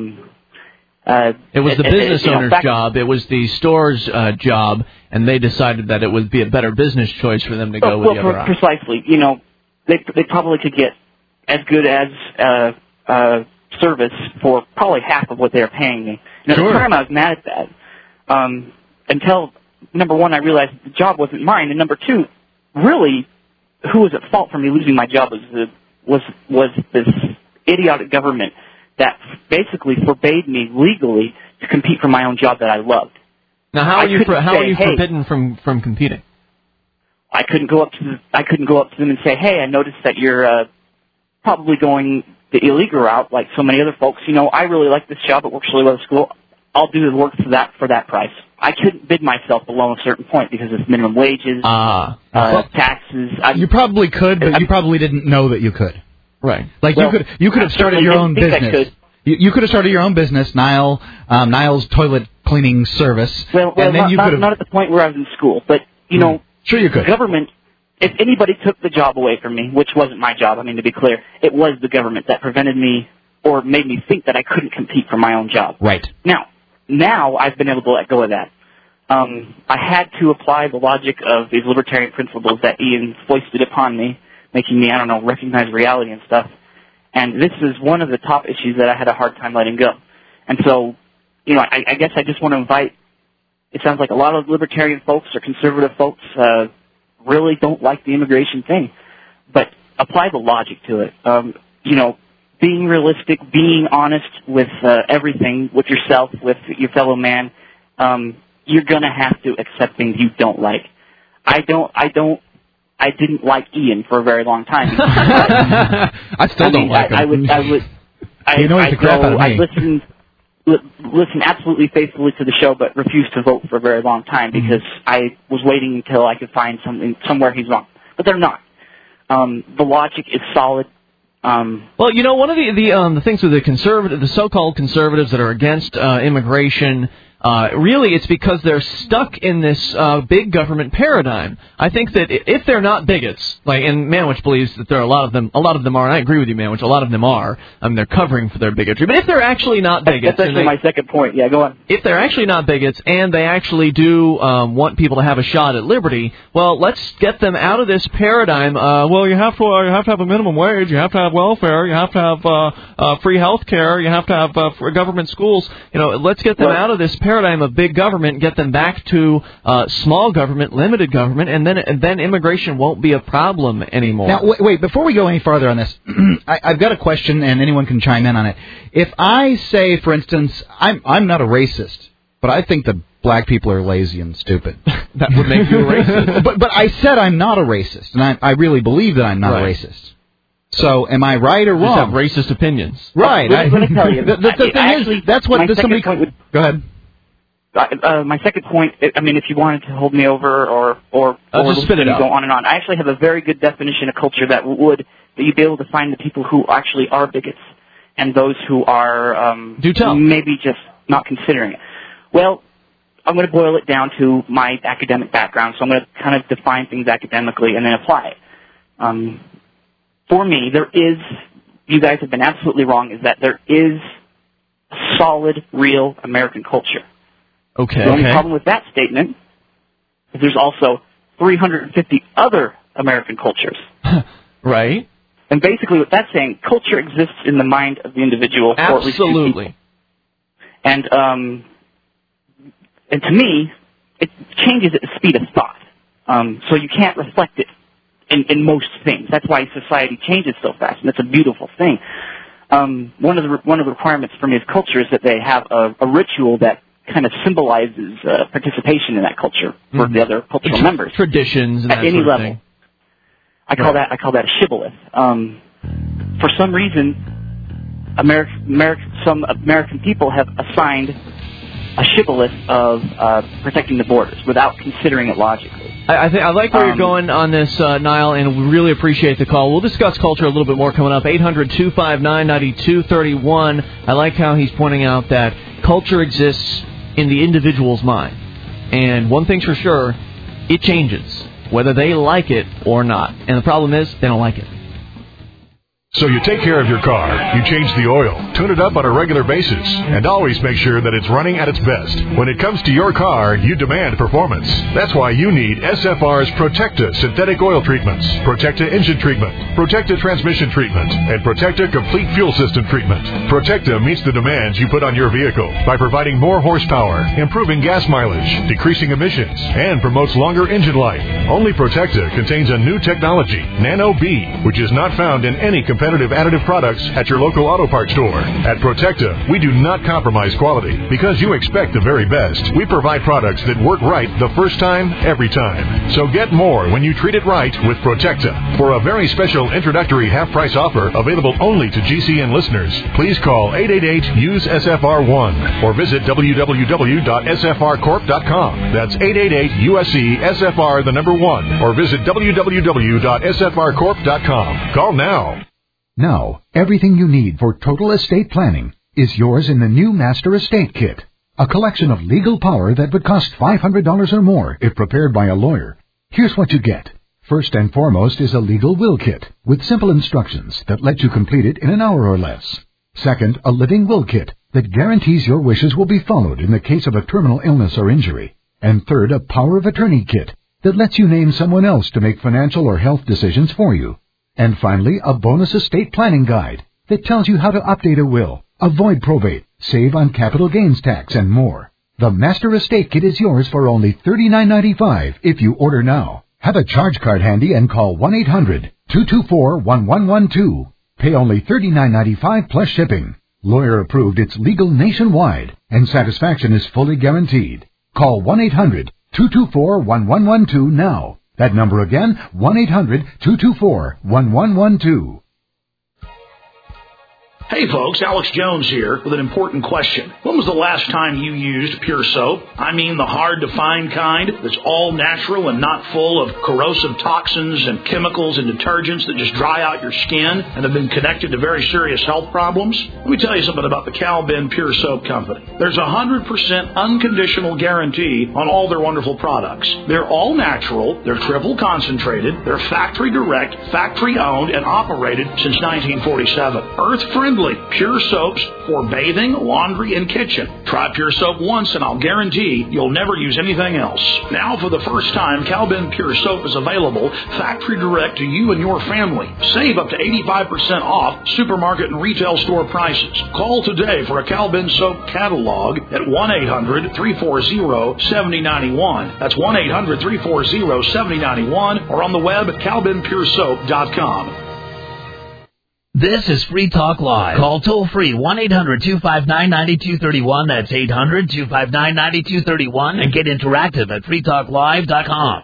Speaker 1: It was the business owner's job. It was the store's job, and they decided that it would be a better business choice for them to go with the other option.
Speaker 14: Precisely. They probably could get as good as service for probably half of what they were paying me. And at the time, I was mad at that. Until, number one, I realized the job wasn't mine, and number two, really, who was at fault for me losing my job was this idiotic government that basically forbade me legally to compete for my own job that I loved.
Speaker 1: Now, how are you forbidden from competing?
Speaker 14: I couldn't go up to them and say, "Hey, I noticed that you're probably going the illegal route, like so many other folks. I really like this job; it works really well at school. I'll do the work for that price." I couldn't bid myself below a certain point because of minimum wages, taxes.
Speaker 3: You probably could, but you probably didn't know that you could.
Speaker 1: Right.
Speaker 3: Like you could have started your own business. You could have started your own business, Niall's toilet cleaning service.
Speaker 14: Well,
Speaker 3: and then
Speaker 14: not at the point where I was in school, but
Speaker 3: sure you could.
Speaker 14: The government. If anybody took the job away from me, which wasn't my job, to be clear, it was the government that prevented me or made me think that I couldn't compete for my own job.
Speaker 3: Right.
Speaker 14: Now I've been able to let go of that. I had to apply the logic of these libertarian principles that Ian foisted upon me, making me, recognize reality and stuff. And this is one of the top issues that I had a hard time letting go. And so, I guess I just want to invite, it sounds like a lot of libertarian folks or conservative folks really don't like the immigration thing. But apply the logic to it. Being realistic, being honest with everything, with yourself, with your fellow man, you're going to have to accept things you don't like. I didn't like Ian for a very long time.
Speaker 3: I still don't like him.
Speaker 14: I listened absolutely faithfully to the show, but refused to vote for a very long time because I was waiting until I could find somewhere he's wrong. But they're not. The logic is solid.
Speaker 1: Well, one of the things with the so-called conservatives that are against immigration, really it's because they're stuck in this big government paradigm. I think that if they're not bigots, and Manwich believes that there are a lot of them are, and I agree with you, Manwich, a lot of them are. They're covering for their bigotry. But if they're actually not bigots,
Speaker 14: that's actually my second point. Yeah, go on.
Speaker 1: If they're actually not bigots and they actually do want people to have a shot at liberty, well, let's get them out of this paradigm. You have to have a minimum wage, you have to have welfare, you have to have free health care, you have to have government schools. Let's get them out of this paradigm of big government, get them back to small government, limited government, and then immigration won't be a problem anymore.
Speaker 3: Now, wait, before we go any farther on this, I've got a question, and anyone can chime in on it. If I say, for instance, I'm not a racist, but I think that black people are lazy and stupid.
Speaker 1: That would make you a racist.
Speaker 3: But I said I'm not a racist, and I really believe that I'm not a racist. So, am I right or wrong?
Speaker 1: Just have racist opinions.
Speaker 3: Right.
Speaker 14: Let me tell you.
Speaker 3: The thing is, that's what somebody...
Speaker 14: Go
Speaker 3: ahead.
Speaker 14: My second point, if you wanted to hold me over or
Speaker 1: just spit it out.
Speaker 14: Go on and on, I actually have a very good definition of culture that you'd be able to find the people who actually are bigots and those who are maybe just not considering it. Well, I'm going to boil it down to my academic background, so I'm going to kind of define things academically and then apply it. For me, you guys have been absolutely wrong, is that there is solid, real American culture.
Speaker 1: Okay.
Speaker 14: The only problem with that statement is there's also 350 other American cultures.
Speaker 1: Right.
Speaker 14: And basically what that's saying, culture exists in the mind of the individual.
Speaker 1: Absolutely.
Speaker 14: Or at least two people. And to me, it changes at the speed of thought. So you can't reflect it in most things. That's why society changes so fast, and it's a beautiful thing. One of the requirements for me as culture is that they have a ritual that kind of symbolizes participation in that culture for the other cultural members.
Speaker 1: Traditions and
Speaker 14: at
Speaker 1: that
Speaker 14: any
Speaker 1: sort of
Speaker 14: level.
Speaker 1: thing.
Speaker 14: I call that a shibboleth. For some reason, some American people have assigned a shibboleth of protecting the borders without considering it logically.
Speaker 1: I like where you're going on this, Niall, and we really appreciate the call. We'll discuss culture a little bit more coming up. 800-259-9231. I like how he's pointing out that culture exists in the individual's mind. And one thing's for sure, it changes, whether they like it or not. And the problem is, they don't like it.
Speaker 15: So you take care of your car, you change the oil, tune it up on a regular basis, and always make sure that it's running at its best. When it comes to your car, you demand performance. That's why you need SFR's Protecta synthetic oil treatments, Protecta engine treatment, Protecta transmission treatment, and Protecta complete fuel system treatment. Protecta meets the demands you put on your vehicle by providing more horsepower, improving gas mileage, decreasing emissions, and promotes longer engine life. Only Protecta contains a new technology, Nano B, which is not found in any competitive additive products at your local auto parts store. At Protecta, we do not compromise quality because you expect the very best. We provide products that work right the first time, every time. So get more when you treat it right with Protecta. For a very special introductory half-price offer available only to GCN listeners, please call 888-USE-SFR1 or visit www.sfrcorp.com. That's 888-USE-SFR the number 1 or visit www.sfrcorp.com. Call now.
Speaker 16: Now, everything you need for total estate planning is yours in the new Master Estate Kit, a collection of legal power that would cost $500 or more if prepared by a lawyer. Here's what you get. First and foremost is a legal will kit with simple instructions that let you complete it in an hour or less. Second, a living will kit that guarantees your wishes will be followed in the case of a terminal illness or injury. And third, a power of attorney kit that lets you name someone else to make financial or health decisions for you. And finally, a bonus estate planning guide that tells you how to update a will, avoid probate, save on capital gains tax, and more. The Master Estate Kit is yours for only $39.95 if you order now. Have a charge card handy and call 1-800-224-1112. Pay only $39.95 plus shipping. Lawyer approved, it's legal nationwide, and satisfaction is fully guaranteed. Call 1-800-224-1112 now. That number again, 1-800-224-1112.
Speaker 17: Hey folks, Alex Jones here with an important question. When was the last time you used Pure Soap? I mean the hard-to-find kind that's all natural and not full of corrosive toxins and chemicals and detergents that just dry out your skin and have been connected to very serious health problems? Let me tell you something about the Cal-Ben Pure Soap Company. There's a 100% unconditional guarantee on all their wonderful products. They're all natural, they're triple concentrated, they're factory direct, factory owned, and operated since 1947. Earth-friendly. Pure soaps for bathing, laundry, and kitchen. Try Pure Soap once and I'll guarantee you'll never use anything else. Now for the first time, Cal-Ben Pure Soap is available factory direct to you and your family. Save up to 85% off supermarket and retail store prices. Call today for a Cal-Ben Soap catalog at 1-800-340-7091. That's 1-800-340-7091 or on the web at calbenpuresoap.com.
Speaker 9: This is Free Talk Live. Call toll-free 1-800-259-9231. That's 800-259-9231. And get interactive at freetalklive.com.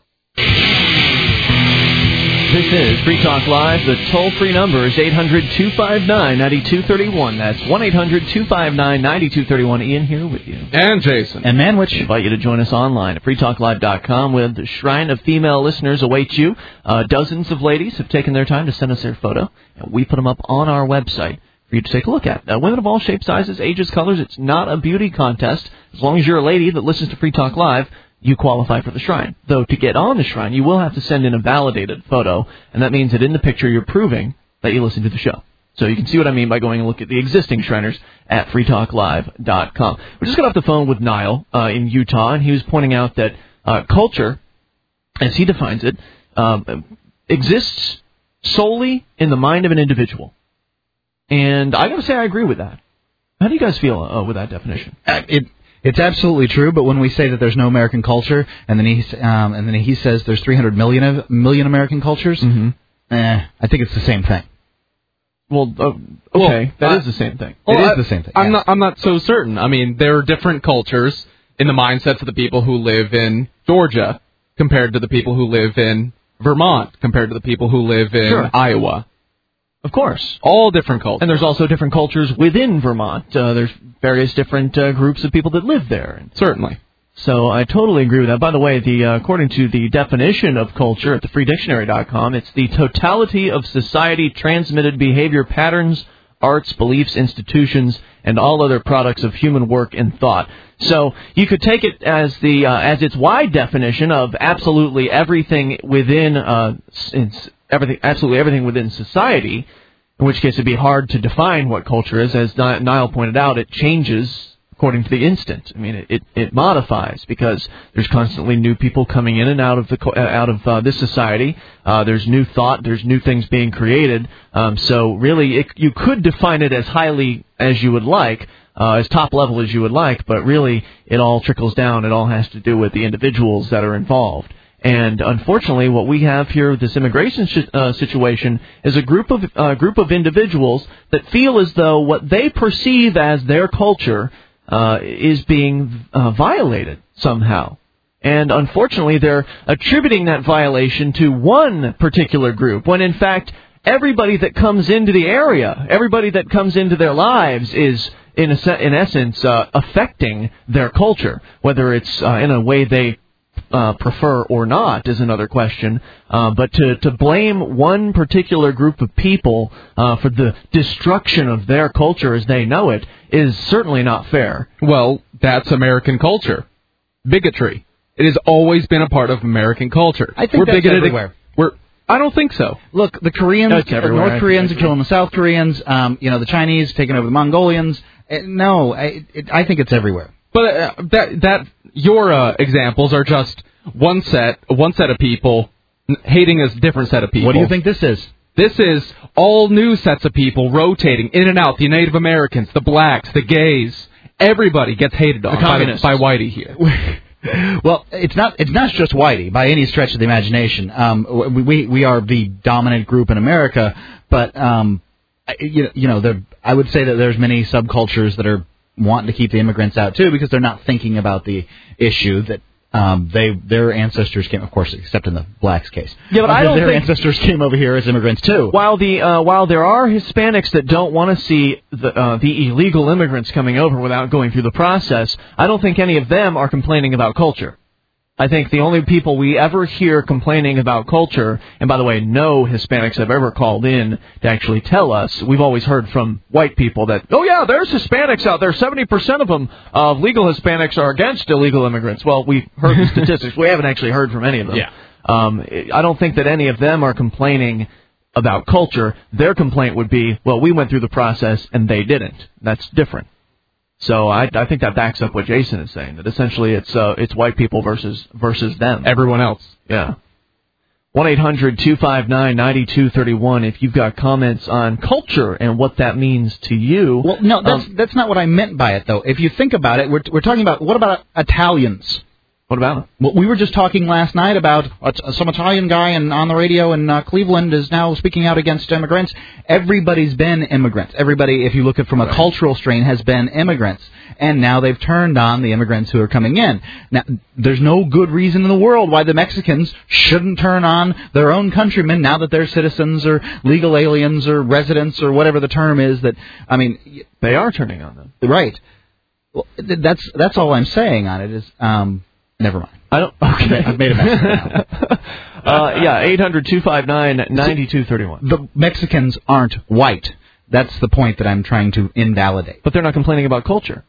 Speaker 1: This is Free Talk Live. The toll-free number is 800-259-9231. That's 1-800-259-9231. Ian here with you.
Speaker 5: And Jason.
Speaker 3: And Manwich.
Speaker 1: I invite you to join us online at freetalklive.com where the Shrine of Female Listeners awaits you. Dozens of ladies have taken their time to send us their photo, and we put them up on our website for you to take a look at. Women of all shapes, sizes, ages, colors. It's not a beauty contest. As long as you're a lady that listens to Free Talk Live, you qualify for the Shrine. Though to get on the Shrine, you will have to send in a validated photo, and that means that in the picture you're proving that you listen to the show. So you can see what I mean by going and look at the existing Shriners at freetalklive.com. We just got off the phone with Niall in Utah, and he was pointing out that culture, as he defines it, exists solely in the mind of an individual. And I got to say I agree with that. How do you guys feel with that definition?
Speaker 3: It's absolutely true, but when we say that there's no American culture, and then he says there's 300 million American cultures, I think it's the same thing.
Speaker 1: Well, okay, that is the same thing.
Speaker 3: It is the same thing.
Speaker 5: I'm not so certain. I mean, there are different cultures in the mindsets of the people who live in Georgia compared to the people who live in Vermont, compared to the people who live in Iowa.
Speaker 1: Of course.
Speaker 5: All different cultures.
Speaker 1: And there's also different cultures within Vermont. There's various different groups of people that live there.
Speaker 5: Certainly.
Speaker 1: So I totally agree with that. By the way, according to the definition of culture at thefreedictionary.com, it's the totality of society transmitted behavior patterns, arts, beliefs, institutions, and all other products of human work and thought. So you could take it as its wide definition of absolutely everything within everything within society, in which case it'd be hard to define what culture is. As Niall pointed out, it changes according to the instant. I mean, it modifies because there's constantly new people coming in and out of this society. There's new thought. There's new things being created. So really, you could define it as highly as you would like, as top level as you would like, but really it all trickles down. It all has to do with the individuals that are involved. And unfortunately, what we have here with this immigration situation is a group of individuals that feel as though what they perceive as their culture is being violated somehow. And unfortunately, they're attributing that violation to one particular group, when in fact, everybody that comes into the area, everybody that comes into their lives is, in essence, affecting their culture. Whether it's in a way they prefer or not is another question. But to blame one particular group of people for the destruction of their culture as they know it is certainly not fair.
Speaker 5: Well, that's American culture. Bigotry. It has always been a part of American culture.
Speaker 3: I think that's everywhere.
Speaker 5: I don't think so.
Speaker 3: Look, the Koreans, the North Koreans are killing the South Koreans. The Chinese taking over the Mongolians. I think it's everywhere.
Speaker 5: But your examples are just one set of people hating a different set of people.
Speaker 3: What do you think this is?
Speaker 5: This is all new sets of people rotating in and out. The Native Americans, the blacks, the gays. Everybody gets hated on by Whitey here.
Speaker 3: Well, it's not just Whitey by any stretch of the imagination. We are the dominant group in America, but I would say that there's many subcultures that are wanting to keep the immigrants out too, because they're not thinking about the issue that their ancestors came, of course, except in the blacks' case.
Speaker 1: Yeah, but I don't
Speaker 3: their
Speaker 1: think
Speaker 3: ancestors came over here as immigrants too.
Speaker 1: While there are Hispanics that don't want to see the illegal immigrants coming over without going through the process, I don't think any of them are complaining about culture. I think the only people we ever hear complaining about culture, and by the way, no Hispanics have ever called in to actually tell us. We've always heard from white people that, oh yeah, there's Hispanics out there. 70% of them, legal Hispanics, are against illegal immigrants. Well, we've heard the statistics. We haven't actually heard from any of them.
Speaker 5: Yeah.
Speaker 1: I don't think that any of them are complaining about culture. Their complaint would be, well, we went through the process and they didn't. That's different. So I think that backs up what Jason is saying, that essentially it's white people versus them.
Speaker 5: Everyone else.
Speaker 1: Yeah. 1-800-259-9231 if you've got comments on culture and what that means to you.
Speaker 3: Well, no, that's not what I meant by it, though. If you think about it, we're talking about, what about Italians?
Speaker 1: What about them?
Speaker 3: Well, we were just talking last night about some Italian guy on the radio in Cleveland is now speaking out against immigrants. Everybody's been immigrants. Everybody, if you look at from a cultural strain, has been immigrants. And now they've turned on the immigrants who are coming in. Now, there's no good reason in the world why the Mexicans shouldn't turn on their own countrymen now that they're citizens or legal aliens or residents or whatever the term is.
Speaker 1: They are turning on them.
Speaker 3: Right. Well, that's all I'm saying on it is... Never mind.
Speaker 1: Okay.
Speaker 3: I've made a mess now.
Speaker 1: 800-259-9231.
Speaker 3: The Mexicans aren't white. That's the point that I'm trying to invalidate.
Speaker 1: But they're not complaining about culture.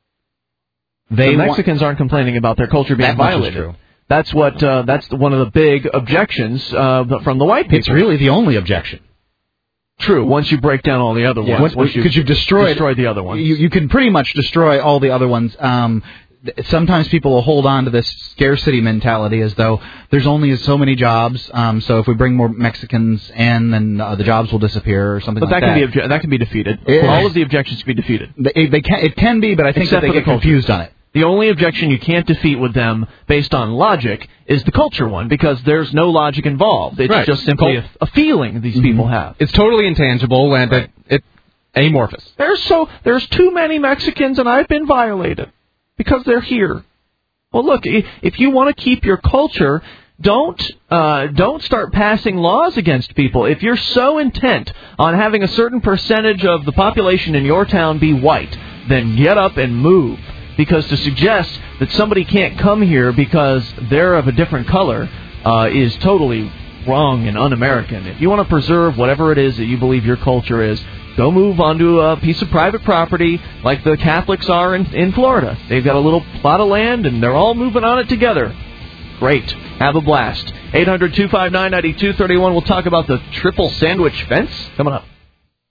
Speaker 1: The Mexicans aren't complaining about their culture being violated. That's what. That's one of the big objections from the white people.
Speaker 3: It's really the only objection.
Speaker 1: True. Once you break down all the other ones,
Speaker 3: because you've destroyed
Speaker 1: the other ones,
Speaker 3: you can pretty much destroy all the other ones. Sometimes people will hold on to this scarcity mentality as though there's only so many jobs. So if we bring more Mexicans in, then the jobs will disappear or something like that.
Speaker 1: But that can be defeated. All of the objections can be defeated.
Speaker 3: It can be, but I think that they get confused on it.
Speaker 1: The only objection you can't defeat with them based on logic is the culture one, because there's no logic involved. It's just simply a feeling these people have.
Speaker 5: It's totally intangible and it's amorphous.
Speaker 1: There's too many Mexicans and I've been violated. Because they're here. Well, look, if you want to keep your culture, don't start passing laws against people. If you're so intent on having a certain percentage of the population in your town be white, then get up and move. Because to suggest that somebody can't come here because they're of a different color is totally wrong and un-American. If you want to preserve whatever it is that you believe your culture is, go move onto a piece of private property like the Catholics are in Florida. They've got a little plot of land, and they're all moving on it together. Great. Have a blast. 800-259-9231. We'll talk about the triple sandwich fence coming up.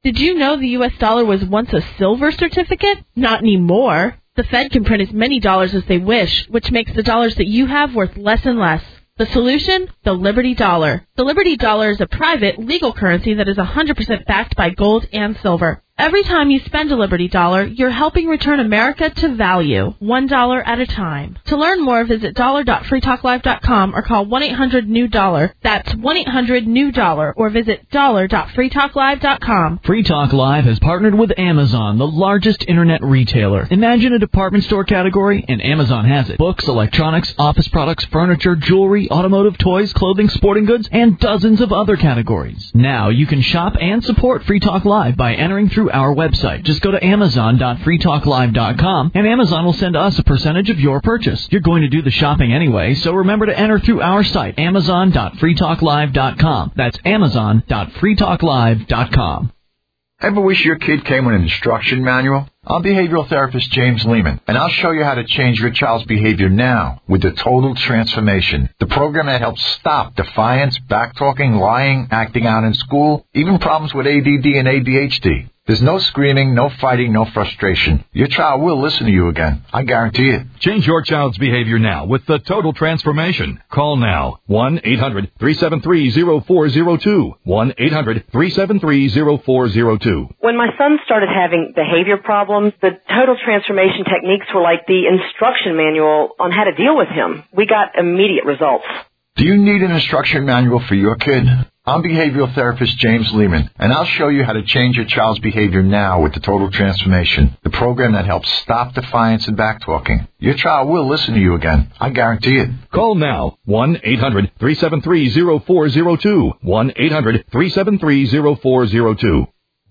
Speaker 18: Did you know the U.S. dollar was once a silver certificate? Not anymore. The Fed can print as many dollars as they wish, which makes the dollars that you have worth less and less. The solution? The Liberty Dollar. The Liberty Dollar is a private, legal currency that is 100% backed by gold and silver. Every time you spend a Liberty Dollar, you're helping return America to value, $1 at a time. To learn more, visit dollar.freetalklive.com or call 1-800-NEW-DOLLAR. That's 1-800-NEW-DOLLAR or visit dollar.freetalklive.com.
Speaker 1: Free Talk Live has partnered with Amazon, the largest internet retailer. Imagine a department store category, and Amazon has it. Books, electronics, office products, furniture, jewelry, automotive, toys, clothing, sporting goods, and dozens of other categories. Now you can shop and support Free Talk Live by entering through our website. Just go to amazon.freetalklive.com and Amazon will send us a percentage of your purchase. You're going to do the shopping anyway, so remember to enter through our site, amazon.freetalklive.com. That's amazon.freetalklive.com.
Speaker 19: Ever wish your kid came with an instruction manual? I'm behavioral therapist James Lehman, and I'll show you how to change your child's behavior now with the Total Transformation, the program that helps stop defiance, backtalking, lying, acting out in school, even problems with ADD and ADHD. There's no screaming, no fighting, no frustration. Your child will listen to you again. I guarantee it.
Speaker 20: Change your child's behavior now with the Total Transformation. Call now. 1-800-373-0402. 1-800-373-0402.
Speaker 21: When my son started having behavior problems, the Total Transformation techniques were like the instruction manual on how to deal with him. We got immediate results.
Speaker 19: Do you need an instruction manual for your kid? I'm behavioral therapist James Lehman, and I'll show you how to change your child's behavior now with the Total Transformation, the program that helps stop defiance and backtalking. Your child will listen to you again. I guarantee it.
Speaker 20: Call now. 1-800-373-0402. 1-800-373-0402.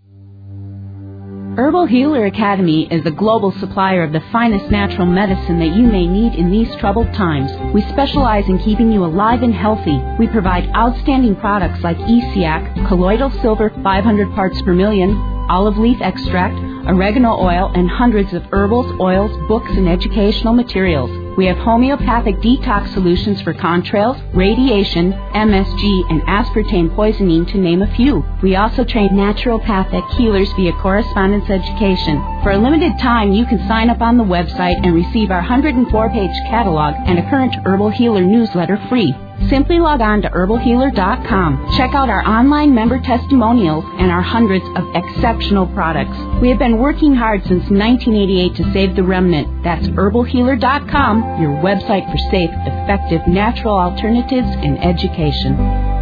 Speaker 22: Herbal Healer Academy is a global supplier of the finest natural medicine that you may need in these troubled times. We specialize in keeping you alive and healthy. We provide outstanding products like ESEAC, colloidal silver 500 parts per million, olive leaf extract, oregano oil, and hundreds of herbals, oils, books, and educational materials. We have homeopathic detox solutions for contrails, radiation, MSG, and aspartame poisoning, to name a few. We also train naturopathic healers via correspondence education. For a limited time, you can sign up on the website and receive our 104-page catalog and a current Herbal Healer newsletter free. Simply log on to herbalhealer.com. Check out our online member testimonials and our hundreds of exceptional products. We have been working hard since 1988 to save the remnant. That's herbalhealer.com, your website for safe, effective, natural alternatives in education.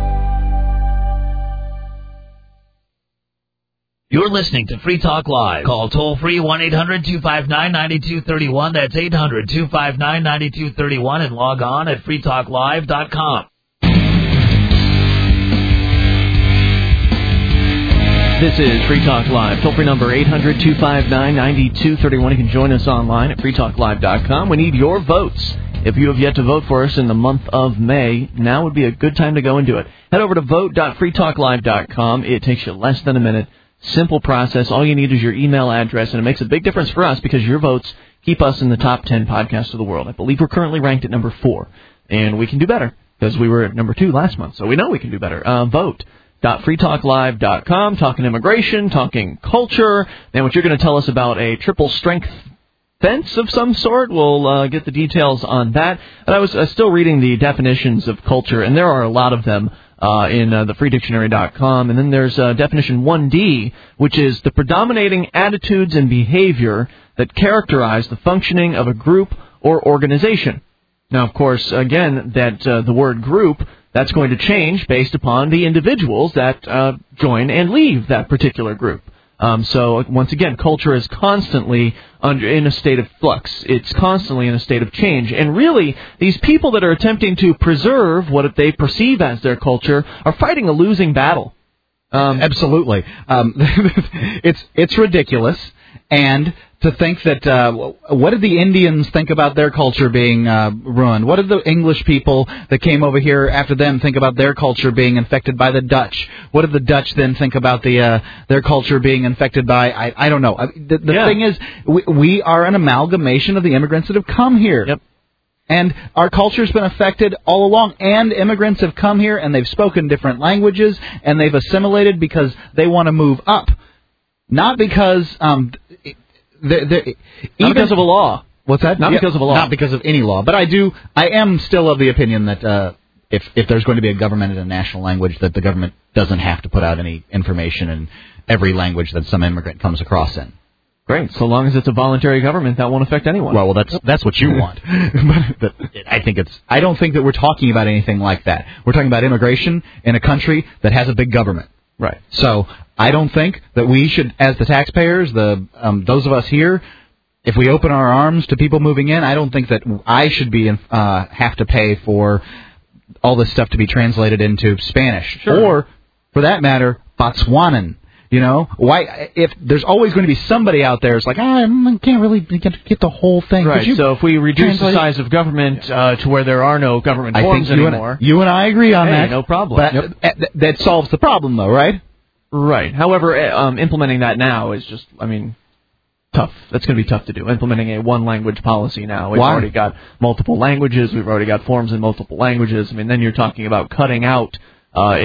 Speaker 9: You're listening to Free Talk Live. Call toll-free 1-800-259-9231. That's 800-259-9231 and log on at freetalklive.com.
Speaker 1: This is Free Talk Live. Toll-free number 800-259-9231. You can join us online at freetalklive.com. We need your votes. If you have yet to vote for us in the month of May, now would be a good time to go and do it. Head over to vote.freetalklive.com. It takes you less than a minute. Simple process. All you need is your email address, and it makes a big difference for us because your votes keep us in the top 10 podcasts of the world. I believe we're currently ranked at number 4, and we can do better because we were at number 2 last month, so we know we can do better. Vote.freetalklive.com, talking immigration, talking culture, and what you're going to tell us about a triple strength fence of some sort. We'll get the details on that. And I was still reading the definitions of culture, and there are a lot of them. In thefreedictionary.com. And then there's definition 1D, which is the predominating attitudes and behavior that characterize the functioning of a group or organization. Now, of course, again, that the word group, that's going to change based upon the individuals that join and leave that particular group. So, once again, culture is constantly in a state of flux. It's constantly in a state of change. And really, these people that are attempting to preserve what they perceive as their culture are fighting a losing battle.
Speaker 3: Absolutely. It's ridiculous. And to think that, what did the Indians think about their culture being ruined? What did the English people that came over here after them think about their culture being infected by the Dutch? What did the Dutch then think about their culture being infected by, I don't know. The thing is, we are an amalgamation of the immigrants that have come here.
Speaker 1: Yep.
Speaker 3: And our culture's been affected all along, and immigrants have come here, and they've spoken different languages, and they've assimilated because they want to move up. Not because
Speaker 1: not because of a law.
Speaker 3: What's that?
Speaker 1: Not because of a law.
Speaker 3: Not because of any law. But I am still of the opinion that if there's going to be a government in a national language, that the government doesn't have to put out any information in every language that some immigrant comes across in.
Speaker 1: Great. So long as it's a voluntary government, that won't affect anyone.
Speaker 3: Well, that's what you want. But I don't think that we're talking about anything like that. We're talking about immigration in a country that has a big government.
Speaker 1: Right.
Speaker 3: So I don't think that we should, as the taxpayers, those of us here, if we open our arms to people moving in, I don't think that I should be have to pay for all this stuff to be translated into Spanish.
Speaker 1: Sure.
Speaker 3: Or, for that matter, Botswanan. You know, why? If there's always going to be somebody out there, it's like, I can't really get the whole thing.
Speaker 1: Right. So if we reduce the size of government to where there are no government forms anymore,
Speaker 3: you and I agree on that.
Speaker 1: No problem.
Speaker 3: That solves the problem, though, right?
Speaker 1: Right. However, implementing that now is just, tough. That's going to be tough to do. Implementing a one-language policy now. We've already got multiple languages. We've already got forms in multiple languages. Then you're talking about cutting out the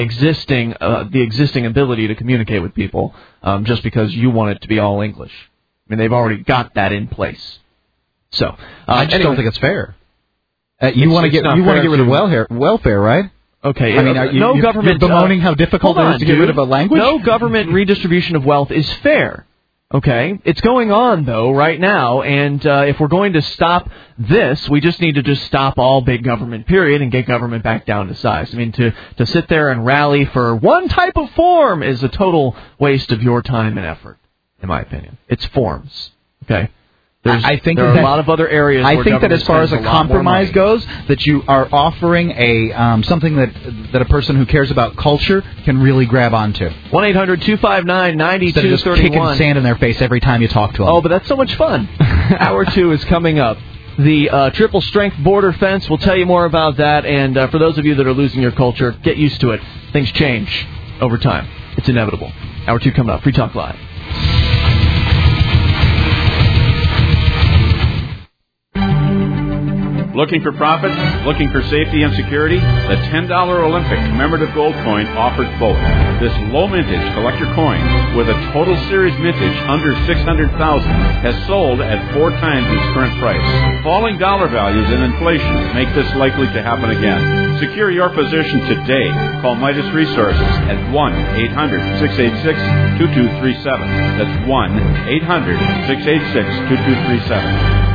Speaker 1: existing ability to communicate with people just because you want it to be all English. They've already got that in place. So
Speaker 3: I just don't think it's fair. You want to get rid of welfare, right?
Speaker 1: Okay.
Speaker 3: No government. You're bemoaning how difficult it is to get rid of a language.
Speaker 1: No government redistribution of wealth is fair. Okay, it's going on, though, right now, and if we're going to stop this, we just need to just stop all big government, period, and get government back down to size. To sit there and rally for one type of form is a total waste of your time and effort, in my opinion. It's forms, okay?
Speaker 3: I think
Speaker 1: there are a lot of other areas.
Speaker 3: I think that as far as a compromise goes, that you are offering a something that a person who cares about culture can really grab onto.
Speaker 1: 1-800-259-9231.
Speaker 3: Instead of just kicking sand in their face every time you talk to them.
Speaker 1: Oh, but that's so much fun. Hour 2 is coming up. The triple strength border fence. We'll tell you more about that. And for those of you that are losing your culture, get used to it. Things change over time. It's inevitable. Hour 2 coming up. Free Talk Live.
Speaker 6: Looking for profit? Looking for safety and security? The $10 Olympic commemorative gold coin offers both. This low mintage collector coin with a total series mintage under $600,000 has sold at 4 times its current price. Falling dollar values and inflation make this likely to happen again. Secure your position today. Call Midas Resources at 1-800-686-2237. That's 1-800-686-2237.